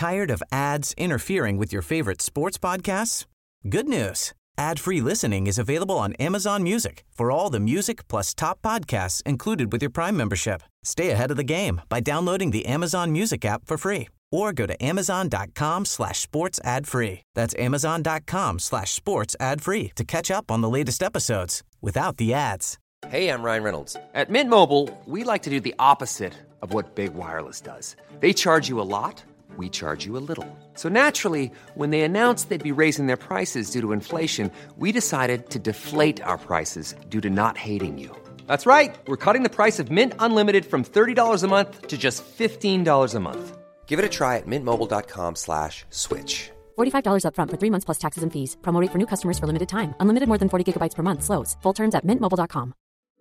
Tired of ads interfering with your favorite sports podcasts? Good news. Ad-free listening is available on Amazon Music for all the music plus top podcasts included with your Prime membership. Stay ahead of the game by downloading the Amazon Music app for free or go to amazon.com/sports ad free. That's amazon.com/sports ad free to catch up on the latest episodes without the ads. Hey, I'm Ryan Reynolds. At Mint Mobile, we like to do the opposite of what Big Wireless does. They charge you a lot. We charge you a little. So naturally, when they announced they'd be raising their prices due to inflation, we decided to deflate our prices due to not hating you. That's right. We're cutting the price of Mint Unlimited from $30 a month to just $15 a month. Give it a try at mintmobile.com/switch. $45 up front for 3 months plus taxes and fees. Promo rate for new customers for limited time. Unlimited more than 40 gigabytes per month. Slows full terms at mintmobile.com.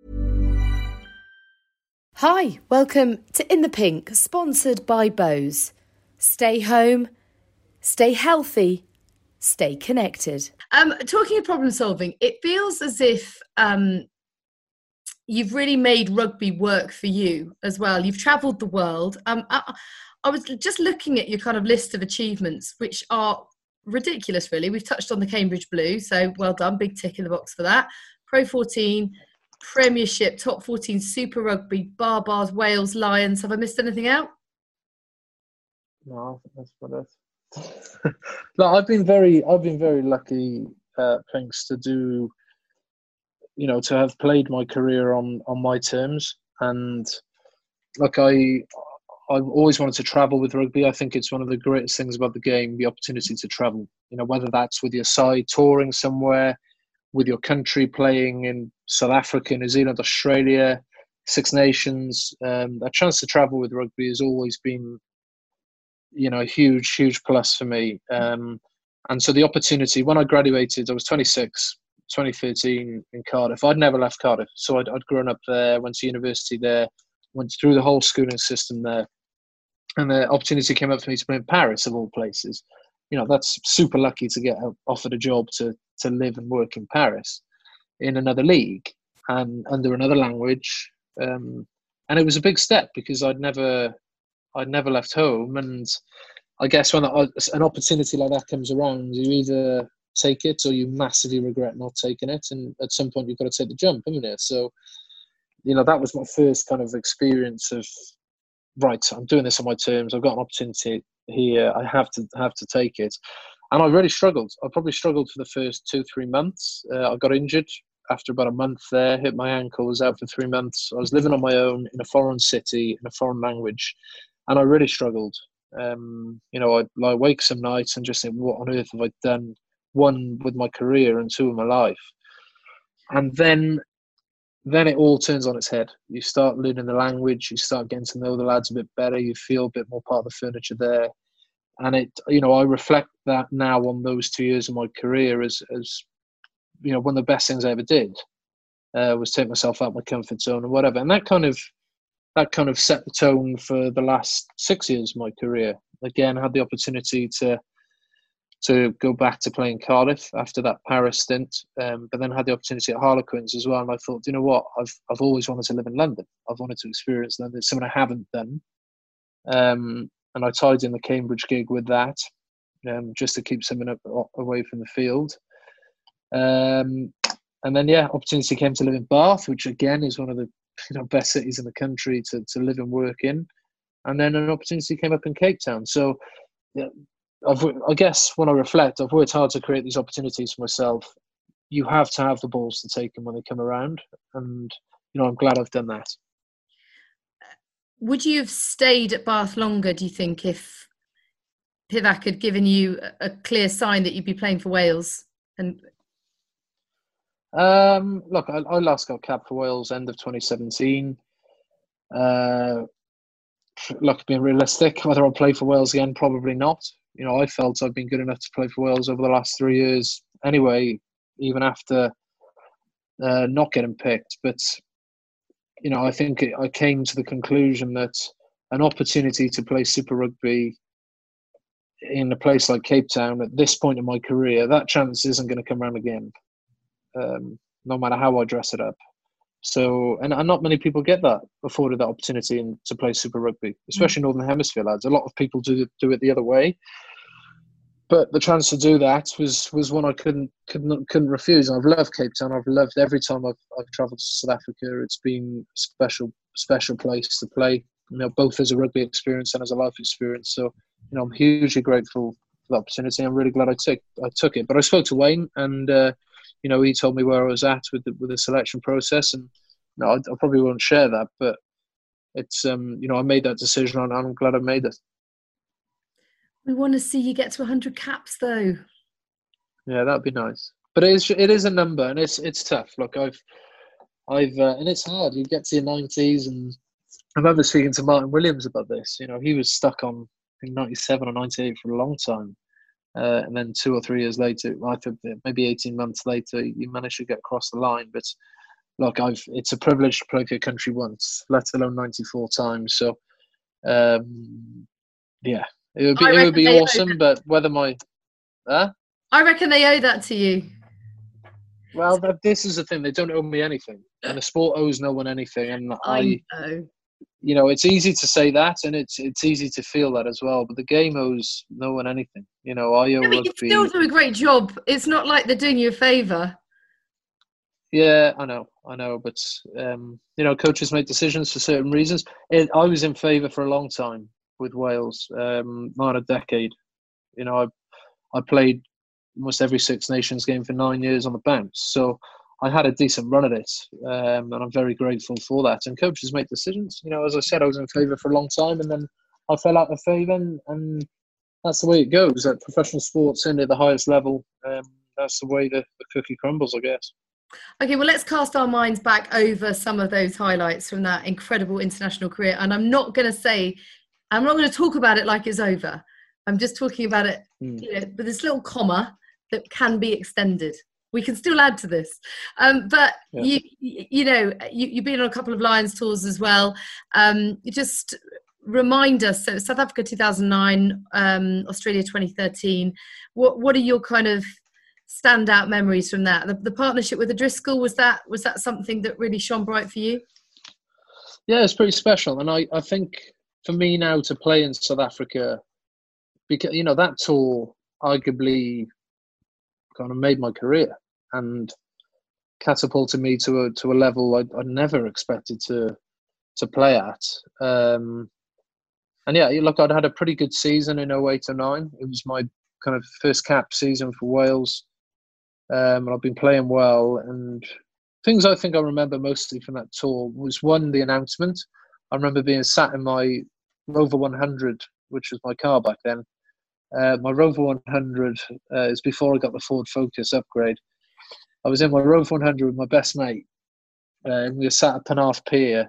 Hi, welcome to In the Pink, sponsored by Bose. Stay home, stay healthy, stay connected. Talking of problem solving, it feels as if you've really made rugby work for you as well. You've travelled the world. I was just looking at your kind of list of achievements, which are ridiculous, really. We've touched on the Cambridge Blue, so well done, big tick in the box for that. Pro 14, Premiership, Top 14, Super Rugby, Barbars, Wales, Lions. Have I missed anything out? No, that's what it. No, I've been very lucky, Pinks, to do, to have played my career on my terms, and like I've always wanted to travel with rugby. I think it's one of the greatest things about the game, the opportunity to travel. Whether that's with your side touring somewhere, with your country playing in South Africa, New Zealand, Australia, Six Nations. A chance to travel with rugby has always been, a huge plus for me. And so the opportunity, when I graduated, I was 26, 2013 in Cardiff. I'd never left Cardiff. So I'd grown up there, went to university there, went through the whole schooling system there. And the opportunity came up for me to play in Paris, of all places. That's super lucky to get offered a job to live and work in Paris in another league and under another language. And it was a big step because I'd never left home. And I guess when an opportunity like that comes around, you either take it or you massively regret not taking it. And at some point, you've got to take the jump, haven't you? So, that was my first kind of experience of, right, I'm doing this on my terms. I've got an opportunity here. I have to take it. And I really struggled. I probably struggled for the first 2-3 months. I got injured after about a month there, hit my ankle, was out for 3 months. I was living on my own in a foreign city, in a foreign language, and I really struggled. I'd lie awake some nights and just think, what on earth have I done? One, with my career, and two, in my life. And then it all turns on its head. You start learning the language, you start getting to know the lads a bit better, you feel a bit more part of the furniture there. And I reflect that now on those 2 years of my career as one of the best things I ever did was take myself out of my comfort zone and whatever. And that kind of set the tone for the last 6 years of my career. Again, I had the opportunity to go back to playing Cardiff after that Paris stint, but then had the opportunity at Harlequins as well. And I thought, you know what, I've always wanted to live in London. I've wanted to experience London. It's something I haven't done. And I tied in the Cambridge gig with that, just to keep something away from the field. And then, opportunity came to live in Bath, which again is one of the best cities in the country to live and work in. And then an opportunity came up in Cape Town. So, I guess when I reflect, I've worked hard to create these opportunities for myself. You have to have the balls to take them when they come around. And, I'm glad I've done that. Would you have stayed at Bath longer, do you think, if Pivac had given you a clear sign that you'd be playing for Wales? And look, I last got capped for Wales end of 2017. Look, being realistic, whether I'll play for Wales again, probably not. I felt I've been good enough to play for Wales over the last 3 years anyway, even after not getting picked. But, I think I came to the conclusion that an opportunity to play Super Rugby in a place like Cape Town at this point in my career, that chance isn't going to come around again, no matter how I dress it up. So, and not many people get that afforded that opportunity to play Super Rugby, especially Northern Hemisphere lads. A lot of people do it the other way, but the chance to do that was one I couldn't refuse. And I've loved Cape Town. I've loved every time I've travelled to South Africa. It's been a special place to play. Both as a rugby experience and as a life experience. So, I'm hugely grateful for the opportunity. I'm really glad I took it. But I spoke to Wayne, and he told me where I was at with the selection process, and I probably won't share that, but it's I made that decision, and I'm glad I made it. We want to see you get to 100 caps, though. Yeah, that'd be nice. But it is a number, and it's tough. Look, I've and it's hard. You get to your 90s, and I remember speaking to Martin Williams about this. He was stuck on, I think, 97 or 98 for a long time. And then 2 or 3 years later, I think maybe 18 months later, you managed to get across the line. But look, it's a privilege to play for your country once, let alone 94 times. So, yeah, it would be awesome. But whether I reckon they owe that to you. Well, this is the thing. They don't owe me anything. And the sport owes no one anything. And I know. It's easy to say that, and it's easy to feel that as well. But the game owes no one anything. I owe rugby. You still do a great job. It's not like they're doing you a favour. Yeah, I know. But coaches make decisions for certain reasons. I was in favour for a long time with Wales, not a decade. I played almost every Six Nations game for 9 years on the bounce. So I had a decent run at it, and I'm very grateful for that. And coaches make decisions. As I said, I was in favour for a long time, and then I fell out of favour, and that's the way it goes. At professional sports, and at the highest level, that's the way the cookie crumbles, I guess. Okay, well, let's cast our minds back over some of those highlights from that incredible international career. And I'm not going to talk about it like it's over. I'm just talking about it with this little comma that can be extended. We can still add to this. But yeah. You've been on a couple of Lions tours as well. Just remind us, so South Africa 2009, Australia 2013, what are your kind of standout memories from that? The partnership with O'Driscoll, was that something that really shone bright for you? Yeah, it's pretty special. And I think for me now to play in South Africa, because, that tour arguably kind of made my career and catapulted me to a level I never expected to play at. And yeah, look, I'd had a pretty good season in 08-09. It was my kind of first cap season for Wales. And I've been playing well. And things I think I remember mostly from that tour was, one, the announcement. I remember being sat in my Rover 100, which was my car back then. My Rover 100 is before I got the Ford Focus upgrade. I was in my Rover 100 with my best mate. And we were sat at Penarth Pier,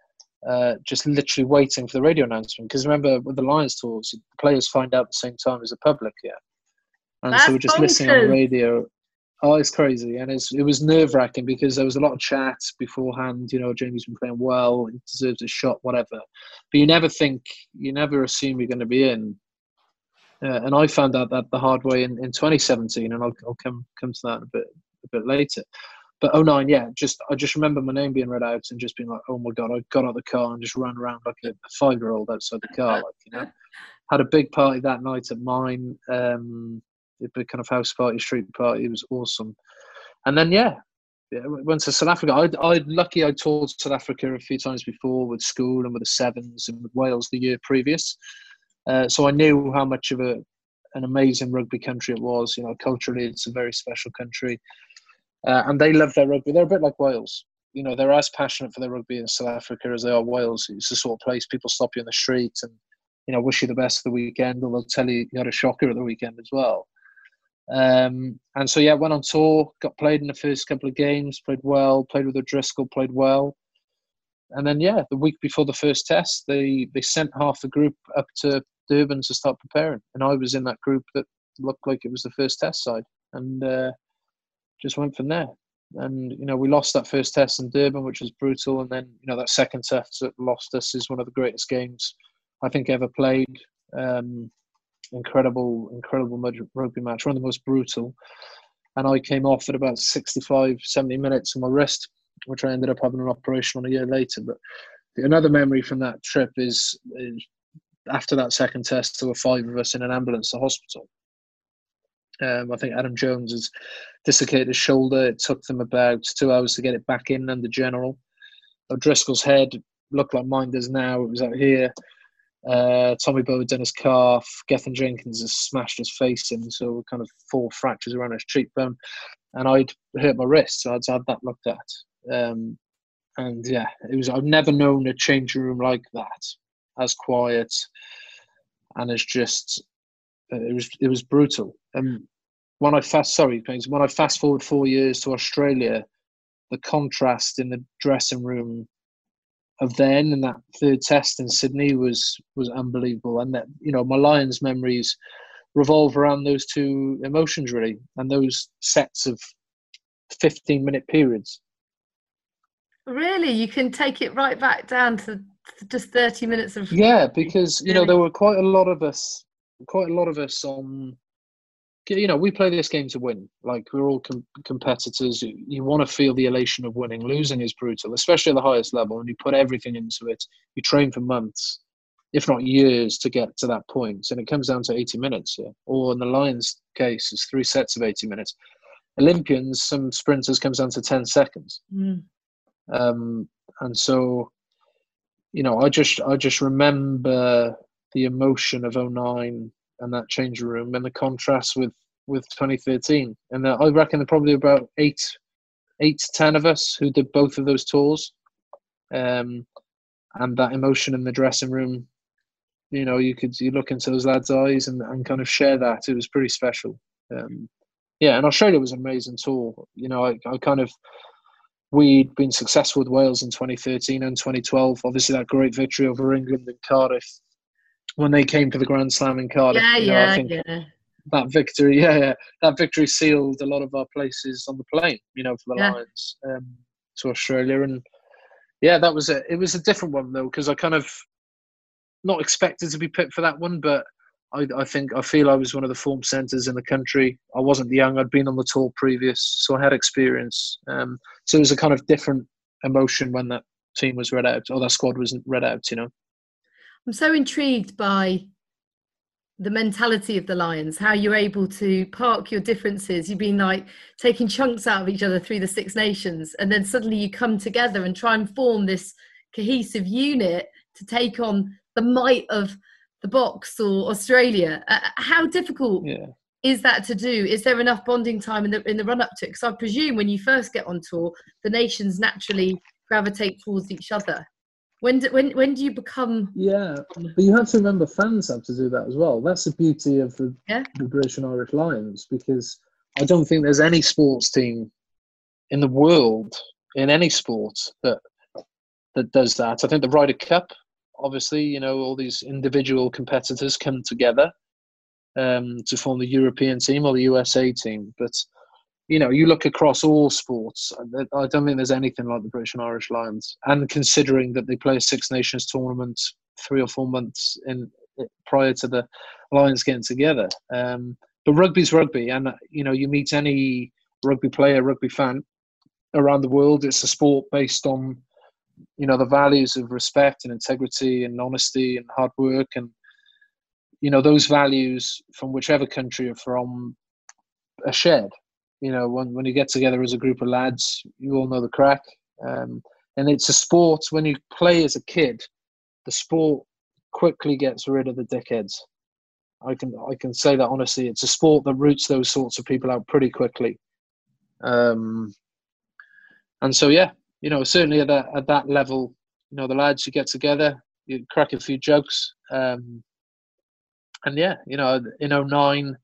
just literally waiting for the radio announcement. Because remember, with the Lions tours, the players find out at the same time as the public, yeah. And so we're just listening on the radio. Oh, it's crazy. And it was nerve-wracking because there was a lot of chat beforehand. Jamie's been playing well, he deserves a shot, whatever. But you never assume you're going to be in. And I found out that the hard way in 2017, and I'll come to that a bit later. But 09, yeah, I just remember my name being read out and just being like, oh my God, I got out of the car and just ran around like a 5-year-old outside the car. Had a big party that night at mine. A big kind of house party, street party. It was awesome. And then, went to South Africa. I toured South Africa a few times before with school and with the Sevens and with Wales the year previous. So I knew how much of an amazing rugby country it was. Culturally, it's a very special country. And they love their rugby. They're a bit like Wales. They're as passionate for their rugby in South Africa as they are Wales. It's the sort of place people stop you in the street and, wish you the best for the weekend, or they'll tell you you had a shocker at the weekend as well. And so, went on tour, got played in the first couple of games, played well, played with O'Driscoll, played well. And then, the week before the first test, they sent half the group up to Durban to start preparing. And I was in that group that looked like it was the first test side. And just went from there. And, we lost that first test in Durban, which was brutal. And then, that second test that lost us is one of the greatest games I think ever played. Incredible rugby match, one of the most brutal. And I came off at about 65, 70 minutes and my wrist which I ended up having an operation on a year later. But another memory from that trip is after that second test, there were 5 of us in an ambulance to hospital. I think Adam Jones has dislocated his shoulder. It took them about 2 hours to get it back in under general. O'Driscoll's head looked like mine does now. It was out here. Tommy Bowe had done his calf. Gethin Jenkins has smashed his face in, so kind of 4 fractures around his cheekbone. And I'd hurt my wrist, so I'd had that looked at. And yeah, I've never known a changing room like that, as quiet, and it's just it was brutal. And when I fast forward 4 years to Australia, the contrast in the dressing room of then and that third test in Sydney was unbelievable. And that, you know, my Lions memories revolve around those 2 emotions really, and those sets of 15-minute periods. Really, you can take it right back down to just 30 minutes of... Yeah, because, you know, there were quite a lot of us on, you know, we play this game to win. Like, we're all competitors. You want to feel the elation of winning. Losing is brutal, especially at the highest level, and you put everything into it. You train for months, if not years, to get to that point. And it comes down to 80 minutes, yeah. Or in the Lions case, it's 3 sets of 80 minutes. Olympians, some sprinters, comes down to 10 seconds. And so, you know, I just remember the emotion of 2009 and that changing room, and the contrast with 2013. And I reckon there are probably about 8 to 10 of us who did both of those tours. And that emotion in the dressing room, you know, you look into those lads' eyes and kind of share that. It was pretty special. Yeah, and Australia was an amazing tour. You know, we'd been successful with Wales in 2013 and 2012. Obviously, that great victory over England in Cardiff when they came for the Grand Slam in Cardiff. I think that victory sealed a lot of our places on the plane, you know, for the Lions to Australia. And yeah, it was a different one though, because I kind of not expected to be picked for that one, but I feel I was one of the form centres in the country. I wasn't young; I'd been on the tour previous, so I had experience. So it was a kind of different emotion when that team was read out, or that squad was read out. You know, I'm so intrigued by the mentality of the Lions. How you're able to park your differences. You've been like taking chunks out of each other through the Six Nations, and then suddenly you come together and try and form this cohesive unit to take on the might of the Box or Australia. How difficult is that to do? Is there enough bonding time in the run up to it? Because I presume when you first get on tour, the nations naturally gravitate towards each other. When do you become? Yeah, but you have to remember, fans have to do that as well. That's the beauty of the British and Irish Lions, because I don't think there's any sports team in the world, in any sport, that does that. I think the Ryder Cup, obviously, you know, all these individual competitors come together to form the European team or the USA team. But, you know, you look across all sports, I don't think there's anything like the British and Irish Lions. And considering that they play a Six Nations tournament 3 or 4 months prior to the Lions getting together. But rugby's rugby. And, you know, you meet any rugby player, rugby fan around the world, it's a sport based on, you know, the values of respect and integrity and honesty and hard work. And, you know, those values from whichever country you're from are shared. You know, when you get together as a group of lads, you all know the crack. And it's a sport, when you play as a kid, the sport quickly gets rid of the dickheads. I can say that honestly. It's a sport that roots those sorts of people out pretty quickly. And so, yeah, you know, certainly at that level, you know, the lads, you get together, you crack a few jokes. And yeah, you know, in 2009,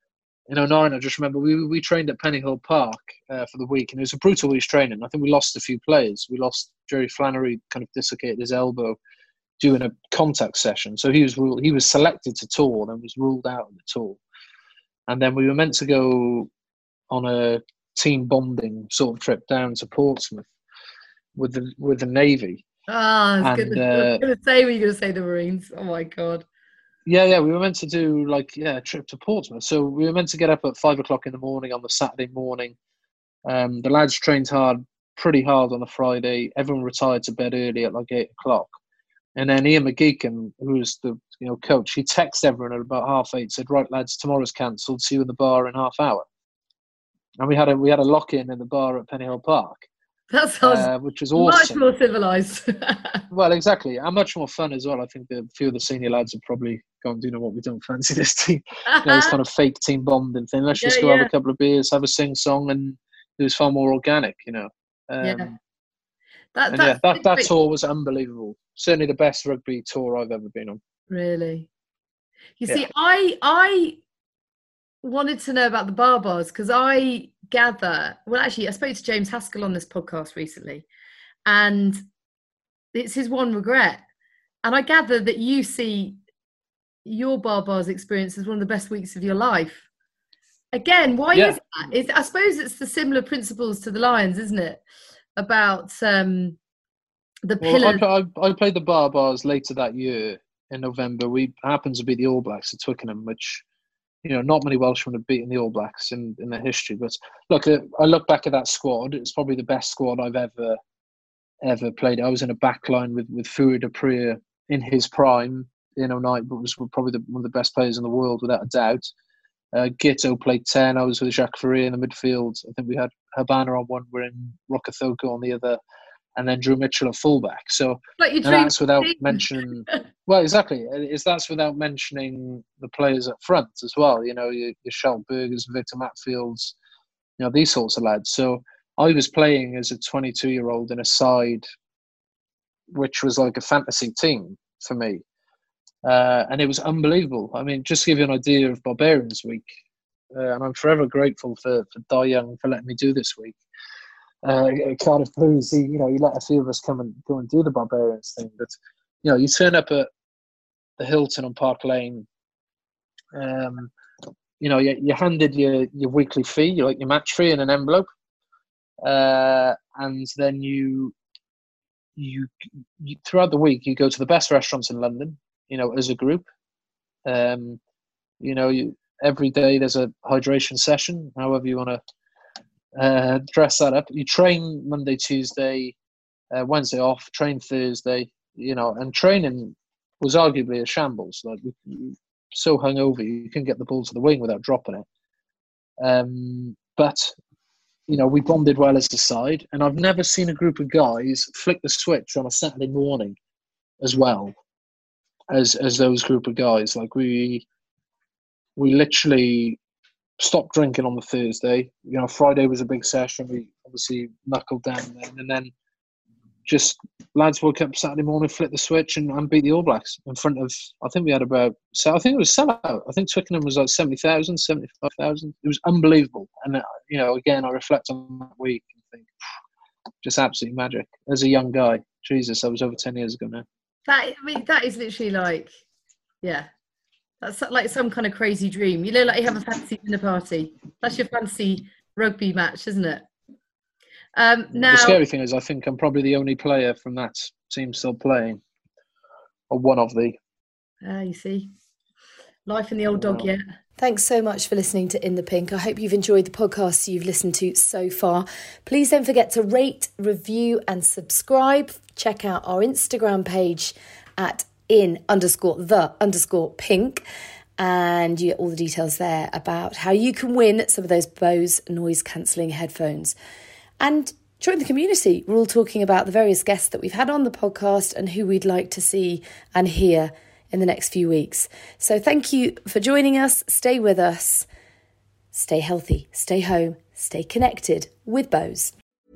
I just remember we trained at Pennyhill Park for the week, and it was a brutal week's training. I think we lost a few players. We lost Jerry Flannery, kind of dislocated his elbow doing a contact session. So he was selected to tour, then was ruled out of the tour. And then we were meant to go on a team bonding sort of trip down to Portsmouth with the Navy. I was going to say, were you going to say the Marines? Oh my God. Yeah, we were meant to do a trip to Portsmouth. So we were meant to get up at 5 o'clock in the morning on the Saturday morning. The lads trained hard pretty hard on the Friday. Everyone retired to bed early at like 8:00. And then Ian McGeechan, who was the coach, he texted everyone at about 8:30, said, "Right, lads, tomorrow's cancelled. See you in the bar in half hour." And we had a lock-in in the bar at Pennyhill Park. That sounds which was awesome. much more civilised. Well, exactly, and much more fun as well. I think a few of the senior lads have probably gone, "Do you know what? We don't fancy this team." This kind of fake team bonding thing. Let's just go have a couple of beers, have a sing-song, and it was far more organic, That tour was unbelievable. Certainly the best rugby tour I've ever been on. Really? You see, I wanted to know about the bars because I gather, well, actually, I spoke to James Haskell on this podcast recently, and it's his one regret. And I gather that you see your bars experience as one of the best weeks of your life. Again, why is that? I suppose it's the similar principles to the Lions, isn't it? About the pillars. I played the bars later that year in November. We happened to beat the All Blacks at Twickenham, which, not many Welshmen have beaten the All Blacks in their history. But look, I look back at that squad. It's probably the best squad I've ever played. I was in a back line with Fourie du Preez in his prime in 2009, but was probably one of the best players in the world without a doubt. Gito played 10. I was with Jacques Ferrier in the midfield. I think we had Habana on one. We're in Rokethoko on the other. And then Drew Mitchell at fullback. So that's without mentioning. Well, exactly. That's without mentioning the players up front as well. Your Schalkbergers, Victor Matfields, these sorts of lads. So I was playing as a 22-year-old in a side which was like a fantasy team for me, and it was unbelievable. I mean, just to give you an idea of Barbarians Week, and I'm forever grateful for Di Young for letting me do this week. Cardiff Blues, he let a few of us go and do the Barbarians thing. But you turn up at the Hilton on Park Lane. You're handed your weekly fee, your match fee in an envelope, and then you throughout the week you go to the best restaurants in London. As a group. Every day there's a hydration session, however you want to dress that up. You train Monday, Tuesday, Wednesday off, train Thursday, and training was arguably a shambles. Like, so hungover, you couldn't get the ball to the wing without dropping it. But, we bonded well as a side, and I've never seen a group of guys flick the switch on a Saturday morning as well as those group of guys. Like, we literally stopped drinking on the Thursday. Friday was a big session. We obviously knuckled down then, and then just lads woke up Saturday morning, flipped the switch, and beat the All Blacks in front of. I think we had about. So I think it was sellout. I think Twickenham was like 70,000, 75,000. It was unbelievable. And again, I reflect on that week and think, just absolutely magic. As a young guy, Jesus, I was over 10 years ago now. That is literally like, yeah. That's like some kind of crazy dream. Like you have a fancy dinner party. That's your fancy rugby match, isn't it? Now, the scary thing is I think I'm probably the only player from that team still playing. Or one of the. You see. Life in the old dog yet. Thanks so much for listening to In the Pink. I hope you've enjoyed the podcast you've listened to so far. Please don't forget to rate, review and subscribe. Check out our Instagram page at in_the_pink, and you get all the details there about how you can win some of those Bose noise cancelling headphones. And join the community. We're all talking about the various guests that we've had on the podcast and who we'd like to see and hear in the next few weeks. So thank you for joining us. Stay with us. Stay healthy, stay home, stay connected with Bose.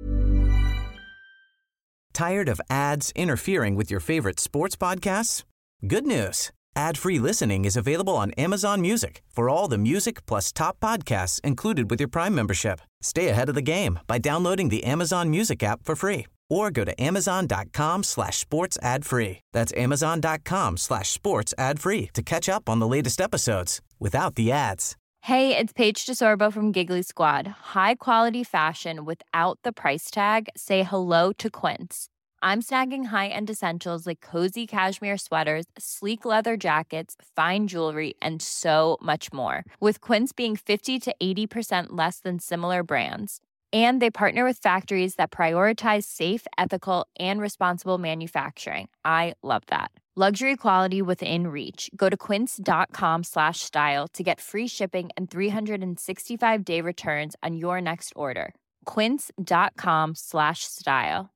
Tired of ads interfering with your favorite sports podcasts? Good news. Ad-free listening is available on Amazon Music for all the music plus top podcasts included with your Prime membership. Stay ahead of the game by downloading the Amazon Music app for free or go to amazon.com/sports ad free. That's amazon.com/sports ad free to catch up on the latest episodes without the ads. Hey, it's Paige DeSorbo from Giggly Squad. High quality fashion without the price tag. Say hello to Quince. I'm snagging high-end essentials like cozy cashmere sweaters, sleek leather jackets, fine jewelry, and so much more. With Quince being 50 to 80% less than similar brands. And they partner with factories that prioritize safe, ethical, and responsible manufacturing. I love that. Luxury quality within reach. Go to quince.com/style to get free shipping and 365-day returns on your next order. Quince.com/style.